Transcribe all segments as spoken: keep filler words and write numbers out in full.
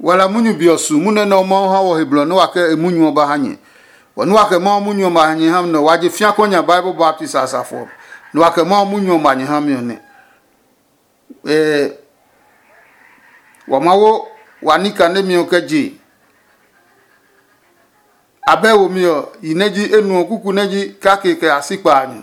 wala munyu biosu mune no mo ha wo heblo no wake emunyu ba hanye wonu wake mo munyu ma hanye ham no waje fia konya Bible Baptist asafo no wake mo munyu ma hanye ham yo ne eh wamawo wanika ne mi okaji abewo mi o ineji enu okuku neji kakeke asikpa anyu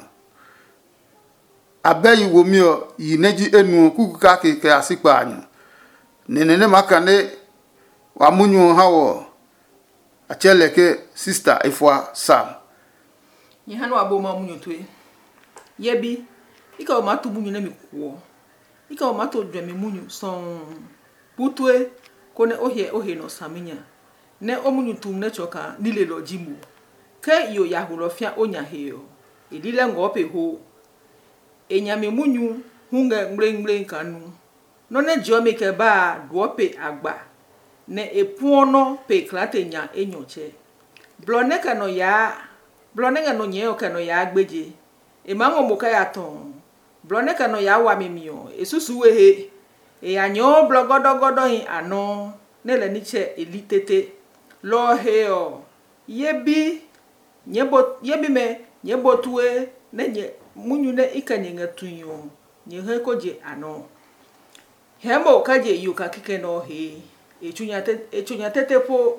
abeyi wo mi o ineji enu okuku kakeke asikpa anyu nenene makane wa munyu hawo acheleke sister ifwa sam ni hanu abo ma munyu tue yebi ika o matu munyu na mi kuo ika o matu dwe mi munyu son putue kone ohie ohie no saminya ne omunyu tum ne choka nile lo jimu ke yo ya hulofia onya heyo elile ngope ho enyame munyu hunga mbre mbre kanu no ne jome ke ba duope agba ne epuono pe klatenya enyoche blone kano ya blone kano nyeo kano ya agbeje e mango moka ya ton blone kano ya wa mimio esusu wehe e anyo blogodo godo hin ano ne le niche elitete lo heo yebi nyebo yebi me nyebo tuwe ne nye munyu ne ikanye ngatunyo nye he koje ano hemo kaje yuka kike no he echunya te echunya tete po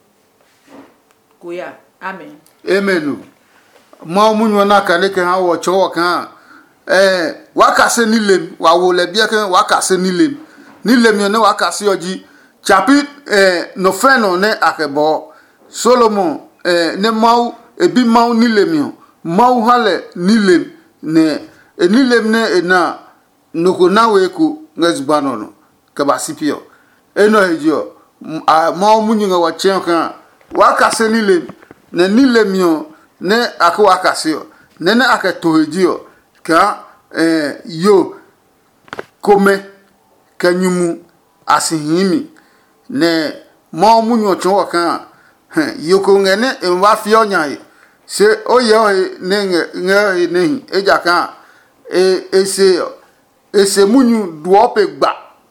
kuya amen amenu ma munyu na kaneke ha wo chowo kan eh wakase nilem wa wo le bia kan wakase nilem nilem yo ne wakase oji chapi eh no feno ne akebo Solomon eh ne mau ebi mau nilem yo mau hale nilem ne enilem ne ena noko nawe ku ngezbano no kabasipio eno hejio mau munyu nga wachen kan wakase nilem ne nilem yo ne akwa wakase yo ne ne akatohejio ka eh yo kome kanyumu asihimi ne mau munyu chon kan yoko ngene enwa fio nyai se oyo ne nge ne eja kan e ese ese munyu duope gba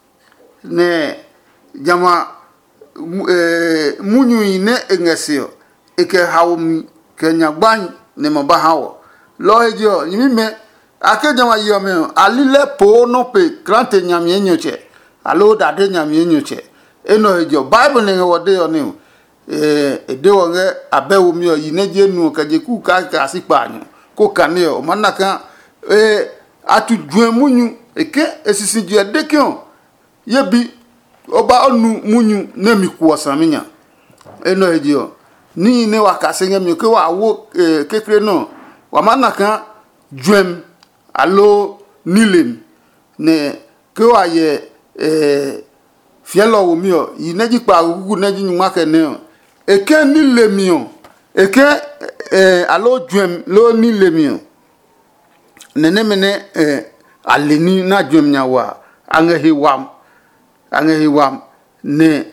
ne jama eh munyu ine engesio eke hawmi kenya gban ne mba hawo lo ejo yimi me ake jama yo me alile po no pe krante nyam yenyoche alo dade nyam yenyoche eno ejo Bible ne wode yo ne eh edewo nge abewo mi o yineje nu kaje ku ka ka sipa anyu ko kane o manaka eh atu dwen munyu eke esisi je dekion yebi oba onu munyu na mi ku osaminya eno ejo ni ne wakase nge mi ke wa wo eh, kekre no wa manaka dwen alo nilim ne ke wa ye eh fielo wo mi o yineji pa gugu neji nyuma kene eke nilemio eke eh alo dwem lo nilemio nene mene eh aleni na dwem nyawa angehi wam angehi wam ne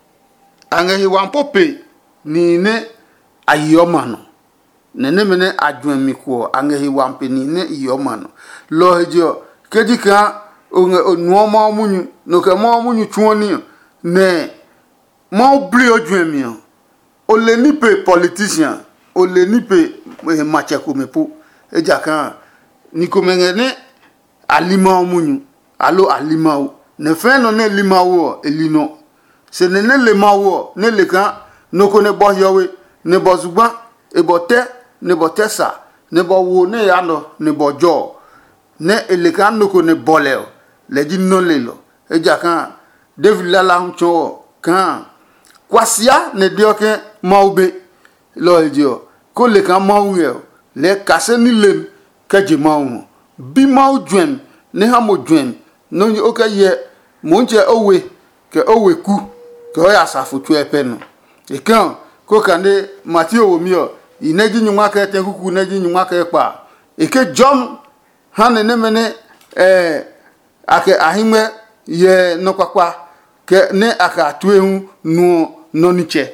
angehi wam pope ni ne ayomano nene mene adwem miko angehi wam pe ni ne ayomano lo hejo kedika onu ma munyu no ke ma munyu chuoni ne ma bri odwemio o le ni pe politician o le ni pe macheko mepo eja kan ni ko mengene alima munyu alo alima ne fe no ne lima wo elino se ne ne le mawo ne le kan no ko ne bo yowe ne bo zugba e bo te ne bo tesa ne bo wo ne ya no ne bo jo ne ele kan no ko ne boleo leji no lelo eja kan David lala huncho kan kwasia ne dioke maube lo ejo ko le kan mauwe le kase ni lem kaje mawu bi mau dwen ne ha mo dwen no oka ye monje owe ke owe ku ke o ya safu tu epe no e kan ko kan de Matthew wo mi o ineji nyuma ka te kuku neji nyuma ka pa e ke John han ne mene eh ake ahime ye no kwakwa ke ne aka tuehu no no niche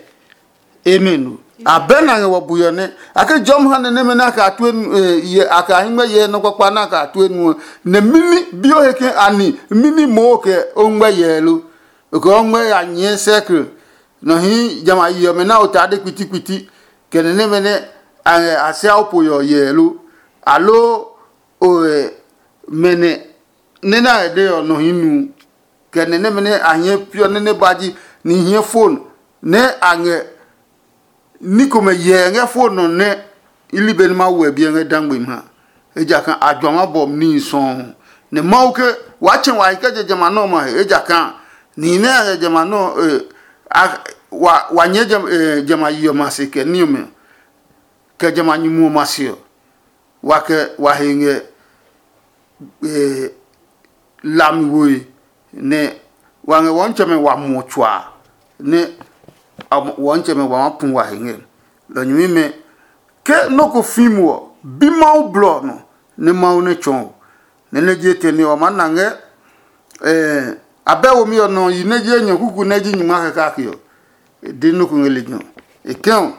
amen abena nge wabuyo ne ake jom han ne mena aka tuenu ye aka ahime ye no kwakwa na aka tuenu ne mini bio heke ani mini mo ke ongba yelu ko ngwe ya nye sekre no hi jama yo me na otade kwiti kwiti kenene mene asia opo yo yelu alo o mene nena de yo no hinu kenene mene anye pio nene baji ni hie phone ne ange ni ko me ye nge phone no ne ilibe ma we bi nge dangbe ma eja kan adwama bom ni son ne mauke wachen wa ike jama no ma eja kan ni ne jama no wa wanye jama yo masike ni me ke jama nyimu masio wa ke wa hinge eh lamwe ne wange woncheme wa muchwa ne woncheme wa pun wa hinge lo nyimi me ke noko fimwo bi mau blo no ne mau ne chon ne ne jete ni o manange eh abewo mi ono yi ne je nyen kuku ne ji nyima ka kakio de noko ngele nyo e ken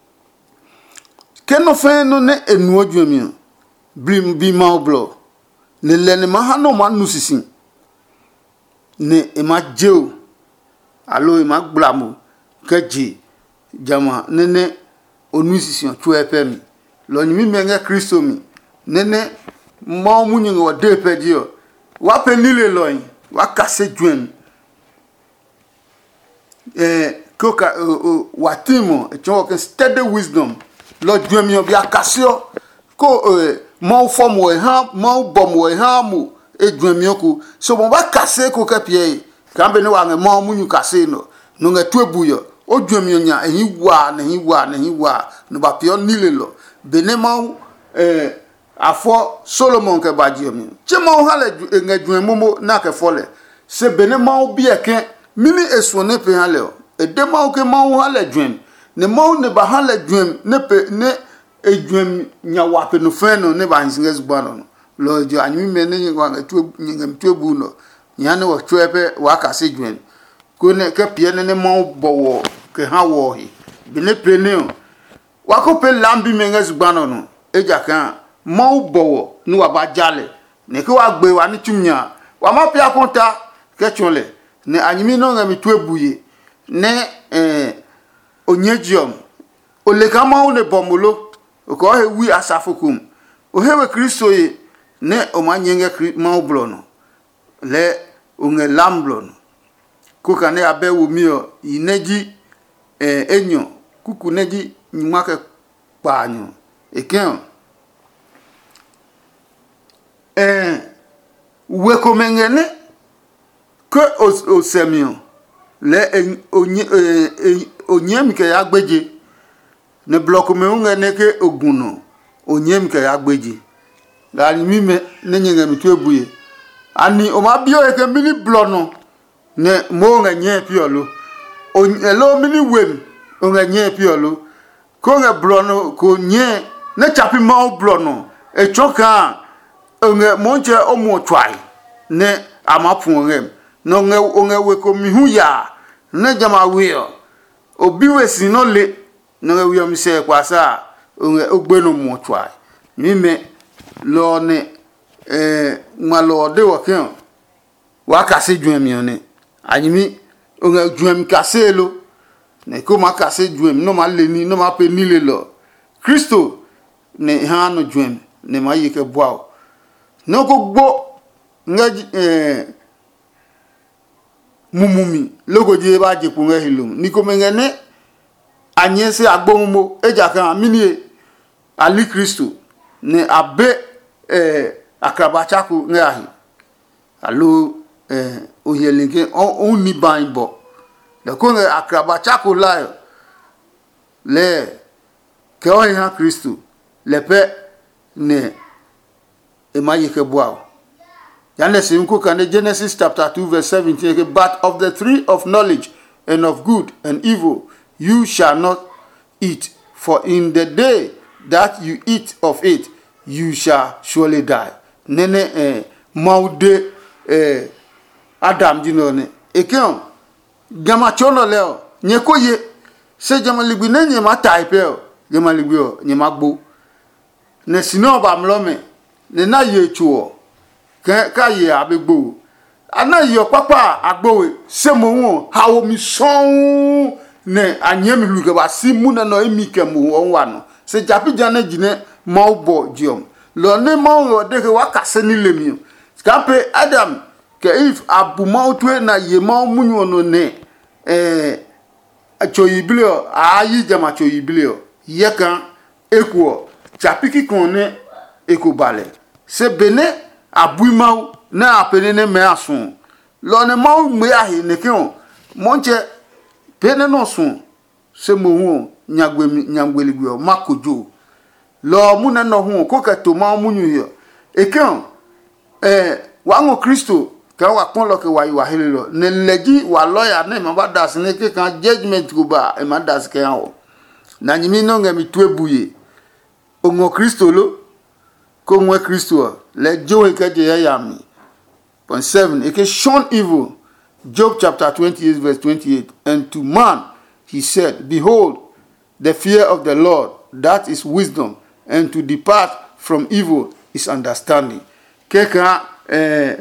ke no fe no ne enu odwo mi bi bi mau blo ne le ne ma ha no ma nu sisin ne e ma jeo alo e ma gblamu keji jama ne ne onu sisin tu epem lo nyimi menga Kristo mi nene mo munyi ngo de pedio wa penile loin wa kase dwen eh koka wa timo e chon ke steady wisdom lo dwen mi obi akasio ko mo form we ha mo bom we ha mu e dwen mi oku so mo ba kase ko ka pie kambe ne wa nge mo munyu kase no no nge tu ebuyo o dwen mi nya ehi wa na ehi wa na ehi wa no ba pio nile lo benema eh afo Solomon ke baji mi chemo hale ngedwen momo na ke fole se benema obi eke mini esone pe hale o edema o ke ma hale dwen ne mo ne ba hale dwen ne pe ne edwen nya wa pe no fe no ne ba nsinge zubano no lo jo anyi me ne ngwa tu ngem tu ebu no nya ne wo twepe wa ka se dwen ko ne ke pie ne ne mo bowo ke ha wo hi bene pe ne o wako pe lambi menges gbano no eja kan mo bowo ni wa ba jale ne ke wa gbe wa ni tumnya wa ma pia konta ke chonle ne anyimi no ngami tu ebuye ne eh onyejiom o le ka ma o le bomulo o ko he wi asafokum o hewe Kristo ye ne o ma nyenge ma oblo no le o nge lamblo no ko kan e abe wo mi o ineji eh enyo kuku neji nyuma ke panyo eken eh we komengene ke o semio le onye onyem ke agbeje ne block me ngene ke oguno onyem ke agbeje la mi me ne nyenge mi tu ebuye ani o ma bio e ke mini blono ne mo nganye piolo o elo mini wem o nganye piolo ko nge blono ko nye ne chapi ma blono e choka nge monche o mo twai ne amapun ngem no nge nge we ko mi hu ya ne jama wio obi we si no le no nge wio mi se kwasa nge ogbe no mo twai mi me lo ne eh malo de wo kan wa kase dwen mi ne anyimi nge dwen kase lo ne ko ma kase dwen no ma le ni no ma pe ni le lo Kristo ne ha no dwen ne ma yike boa no ko gbo nge eh mumumi logo je ba je kunga hilum ni ko mengene anyese agbomumo eja kan mini ali Kristo ne abe eh akrabachaku ngahi alo eh oyelinke on ni banbo le ko nge akrabachaku la le ke o ha Kristo le pe ne e maye ke boa Genesis chapter two verse seventeen, but of the tree of knowledge and of good and evil you shall not eat, for in the day that you eat of it you shall surely die. Nene eh maude eh Adam dinone ekon gama chono leo nyekoye se jama ligbi nenye ma type o jama ligbi o nye magbo ne sino ba mlome ne na ye chuo ka ye abegbo ana yo papa agbowe se mo won hawo mi son ne anyem luke ba si mu na no emi kemu won wa no se japi jana jine mo bo jiom lo ne mo yo de ke wakase ni lemi skape adam ke if abu mo twe na ye mo munyo no ne eh achoyiblio ayi jama choyiblio yekan ekuo chapiki konne ekobale se bene abuimau na apene ne me asun lo ne mau me ahi ne kion monche pene no sun se mo hu nyagwe nyangweligwe makojo lo mu na no hu ko ka to ma munyu yo ekion eh wango Kristo ka wa pon lo ke wa wa hele lo ne leji wa lawyer ne ma ba das ne ke kan judgment go ba e ma das ke an na nyimi no ngami tuebuye ongo Kristo lo ko nwe Kristo le jo e ka je ya mi point seven it can shun evil. Job chapter twenty-eight verse twenty-eight. And to man he said, behold, the fear of the Lord, that is wisdom, and to depart from evil is understanding. Keka eh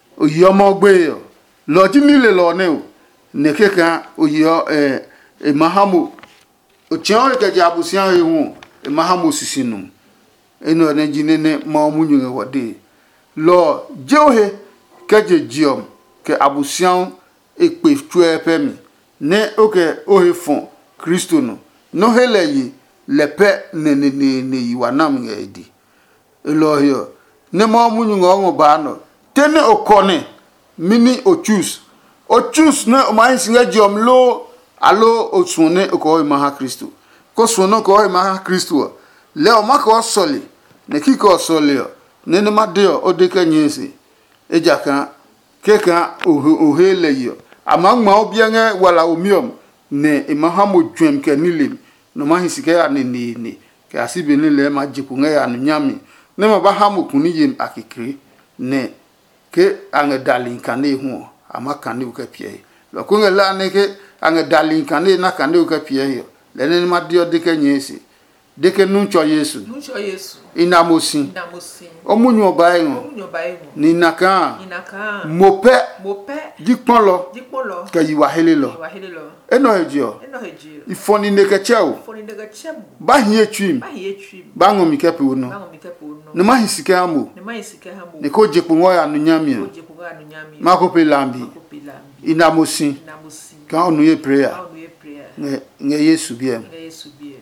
oyomogbe lodi mi le lo ne o ne keka oyo eh e mahamo o chen ke jabusian ehun e mahamo sisinu eno ne jinene ma omunyu wode lo jeohe keje jiom ke abusian ekpe tue pemi ne oke ohe fon Kristo no no heleyi lepe ne ne ne ne yiwanam ngedi elohio ne ma omunyu ngo ba no tene okone mini ochus ochus ne o mai singa jiom lo alo osune ko ma ha Kristo ko suno ko ma ha Kristo le o mako soli ne kiko soli ne ne madeo odeka nyesi ejaka keka ohele yo amangma obiange wala omiom ne imahamo dwem ke nilim no mahisike ya ne ne ne ke asibe ne le ma jikunga ya nyami ne ma ba hamo kuni yem akikre ne ke ange dalin kane hu amaka ne ukapie lo ko ngela ne ke ange dalin kane na kane ukapie yo le ne ma dio de ke nyesi de ke nuncho Yesu nuncho Yesu inamosin inamosin omunyu obayin omunyu obayin ni nakan inakan mope mope dikpolo dikpolo ke yiwa hele lo yiwa hele lo eno ejio eno ejio ifoni nekecheo ifoni nekecheo ba hie twim ba hie twim ba ngomi kepe uno ba ngomi kepe uno ne mahisike amo ne mahisike amo ne ko jepo ngo ya nunyami ko jepo ngo ya nunyami makope lambi makope lambi inamosin inamosin ka onu ye prayer ka onu ye prayer nge nge Yesu biem nge Yesu biem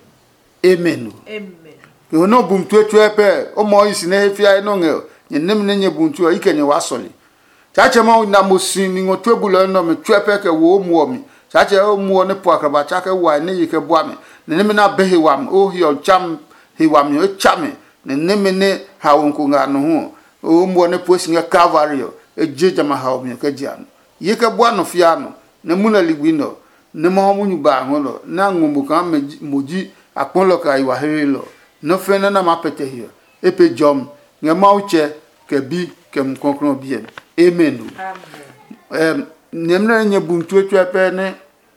amen amen ke ono bumtu etwepe o mo isi na efia no nge nyenem ne nye buntu ikenye wasoli chache ma inamosin ni ngotwebulo no me twepe ke wo mu omi chache o mu ne po akraba chake wa ne yike boame ne ne na behe wam o hi o cham hi wam o chame ne ne me ne ha wonko nga no ho o mu ne po singa Calvary e jeja ma ha omi ke jiano yike bo no fia no ne mu na ligwino ne ma homu nyuba ngolo na ngumbu kan moji akpolo ka iwa helelo no fena na mapete hiyo epe jom nge mauche ke bi ke mkonkron bien amen amen em nemna nye buntu etwepe ne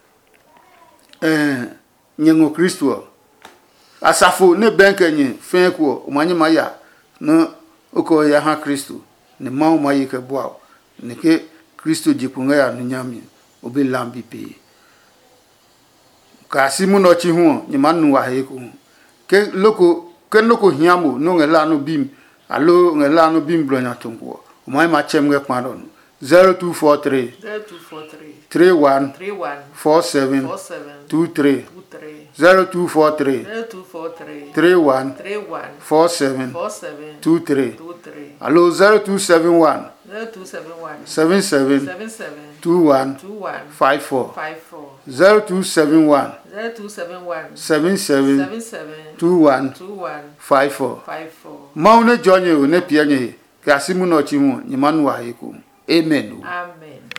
eh nyengo Kristo asafo ne benkenye fenko umanyi maya no oko ya ha Kristo ne mawo mayi ke boa ne ke Kristo jikunga ya nyami obi lambi pe kasi mu no chi hu nyimanu wa he ko ke loko ke loko hiamo no ngela no bim alo ngela no bim blonya tonko o mai ma chem nge kwadon zero two four three three one four seven two three zero two four three three one four seven two three alo zero two seven one seven seven two one five four zero two seven one seven seven two one five four maune jonye ne pianye kasi mu no chi hu nyimanu wa he ko amen amen.